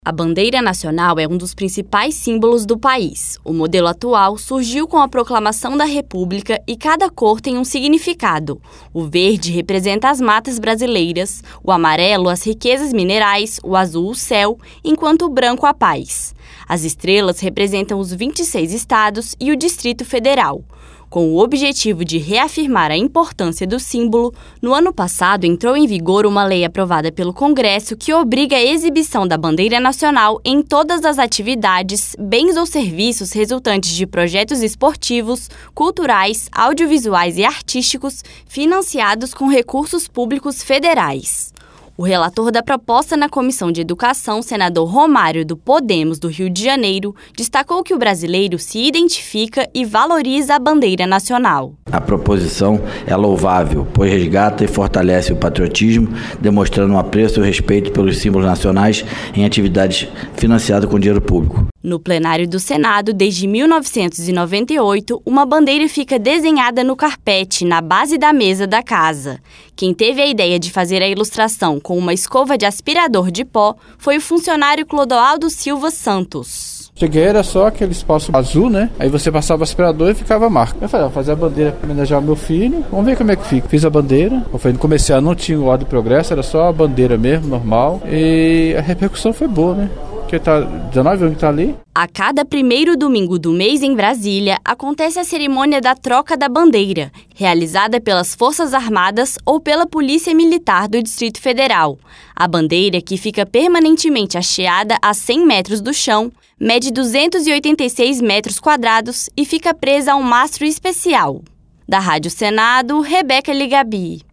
A bandeira nacional é um dos principais símbolos do país. O modelo atual surgiu com a proclamação da República e cada cor tem um significado. O verde representa as matas brasileiras, o amarelo as riquezas minerais, o azul o céu, enquanto o branco a paz. As estrelas representam os 26 estados e o Distrito Federal. Com o objetivo de reafirmar a importância do símbolo, no ano passado entrou em vigor uma lei aprovada pelo Congresso que obriga a exibição da bandeira nacional em todas as atividades, bens ou serviços resultantes de projetos esportivos, culturais, audiovisuais e artísticos financiados com recursos públicos federais. O relator da proposta na Comissão de Educação, senador Romário, do Podemos do Rio de Janeiro, destacou que o brasileiro se identifica e valoriza a bandeira nacional. A proposição é louvável, pois resgata e fortalece o patriotismo, demonstrando um apreço e respeito pelos símbolos nacionais em atividades financiadas com dinheiro público. No plenário do Senado, desde 1998, uma bandeira fica desenhada no carpete, na base da mesa da casa. Quem teve a ideia de fazer a ilustração com uma escova de aspirador de pó foi o funcionário Clodoaldo Silva Santos. Cheguei, era só aquele espaço azul, né? Aí você passava o aspirador e ficava a marca. Eu falei, vou fazer a bandeira para homenagear o meu filho, vamos ver como é que fica. Fiz a bandeira, no comercial não tinha o Ordem do Progresso, era só a bandeira mesmo, normal. E a repercussão foi boa, né? Porque tá 19 anos que tá ali. A cada primeiro domingo do mês em Brasília, acontece a cerimônia da troca da bandeira, realizada pelas Forças Armadas ou pela Polícia Militar do Distrito Federal. A bandeira, que fica permanentemente hasteada a 100 metros do chão, mede 286 metros quadrados e fica presa a um mastro especial. Da Rádio Senado, Rebeca Ligabi.